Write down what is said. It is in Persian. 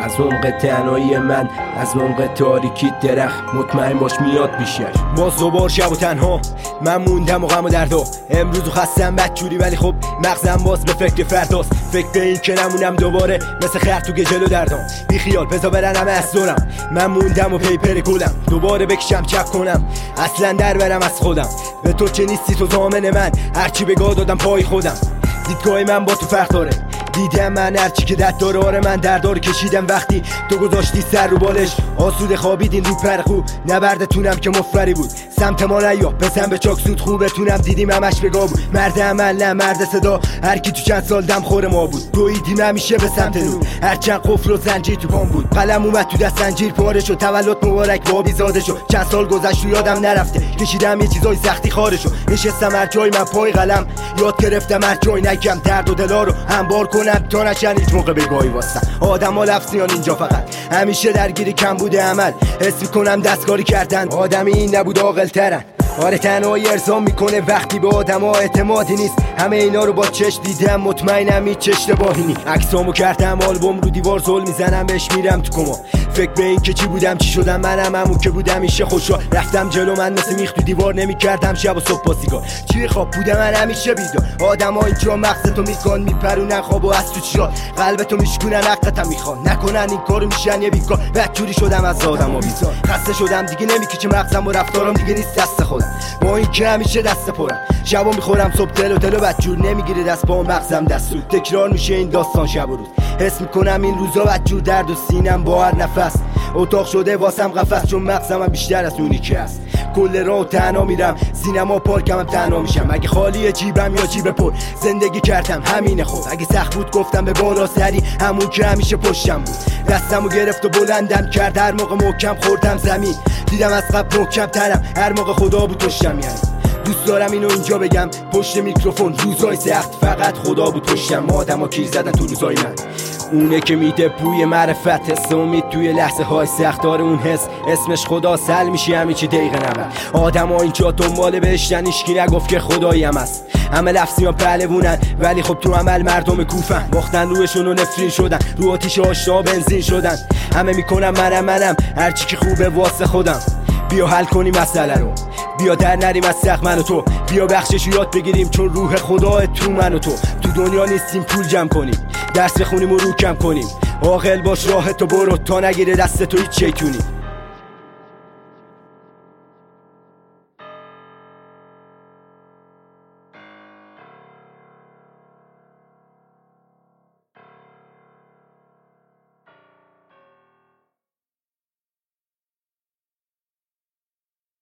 از عمق تنهایی من، از عمق تاریکی درخت، مطمئن باش میاد بیشتر. ما زبار شب و تنها، من موندم و غم و دردا. امروز خستم بدجوری ولی خب مغزم باز به فکر فرداست. فکر به این که نمونم دوباره مثل خر تو گجل و دردام. بی خیال بذار برن همه از دورم، من موندم و پیپر گلم. دوباره بکشم چپ کنم، اصلا در برم از خودم. به تو که نیستی تو ضامن من، هرچی بگاه دادم پای خودم. دیدگاه من با تو فرق داره، دیدم من هرچی که دست داره. آره من دردار کشیدم وقتی تو گذاشتی سر رو بالش. آسوده خوابیدین رو پرخو، نبردتونم که مفری بود. سمت ما نیا بزن به چاک سود، خوبتونم دیدیم همش بگاه بود. مرد عمل نه مرد صدا، هر کی تو چند سال دم خور ما بود. دویدیم همیشه به سمت نور، هرچند قفل و زنجیر تو پام بود. قلم اومد تو دست زنجیر پاره شد، تولد مبارک بابی زاده شد. چند سال گذشت و یادم نرفته، کشیدم یه چیزای سختی خارج شد. نشستم هر جای من پای قلم، یاد گرفتم هر جای نگم درد و دلا رو انبار کنم تا نشن هیچ موقع بگاهی واسم. آدما لفظیان اینجا فقط همیشه درگیری کم بوده عمل. حس میکنم دستکاری کردن، آدمی این نبود عاقل ترن. آره تنهایی ارضا میکنه وقتی به آدما اعتمادی نیست. همه اینا رو با چشم دیدم، مطمئنم هیچ اشتباهی نیست. عکسامو کردم آلبوم رو دیوار، زل میزنم بهش میرم تو کما. فکر به این که چی بودم چی شدم، منم همون که بودم میشه خوشحال. رفتم جلو من مثل میخ تو دیوار، نمیکردم شب و صبح با سیگار. چی خواب بودم من همیشه بیدار. آدما اینجا مغزتو میکن میپرونن خواب و از تو چرا قلبتو میشکونن حقتم میخوان نکنن این کارو میشن یه بیکار. بدجوری شدم از آدما بیزار، خسته شدم دیگه نمیکشه مغزم و رفتارم دیگه نیست دست خودم. با این که همیشه دست پرم، شبا میخورم صبح دل و بدجور نمیگیره دست با مغزم دستور. تکرار میشه این داستان شب و روز، حس میکنم این روزا بدجور درد و سینم با هر نفس. اتاق شده واسم قفس، چون مغزم هم بیشتر از اونی که هست. کل راه تنها میرم، سینما پارکم هم تنها میشم. اگه خالی جیبم یا جیب پر، زندگی کردم همینه خود. اگه سخت بود گفتم به بالا سری، همون که همیشه پشتم بود. دستمو گرفت و بلندم کرد، هر موقع محکم خوردم زمین. دیدم از قبل محکم ترم، هر موقع خدا بود پشتم. یعنی دوست دارم اینو اینجا بگم پشت میکروفون، روزای سخت فقط خدا بود پشتم. آدما کیر زدن تو روزای من، اونه که میده بوی معرفت. حس امید توی لحظه های سخت داره اون حس، اسمش خدا سل میشی همه چی دقیقه نمه. آدما اینجا دنبال بهشتن، هیچکی نگفت که خدایی هم هست. همه لفظیان پهلوونن ولی خب تو عمل مردم کوفن. باختن روشون و نفرین شدن، رو آتیش آشنا بنزین شدن. همه میکنم منم هرچی که خوبه واسه خودم. بیا حل کنیم مسئله رو، بیا در نریم از سخت من و تو. بیا بخشش یاد بگیریم چون روح خدا تو من و تو. تو دنیا نیستیم پول جمع کنیم، درس بخونیم و رو کم کنیم. عاقل باش راه تو برو تا نگیره دست تو هیچ شیطونی.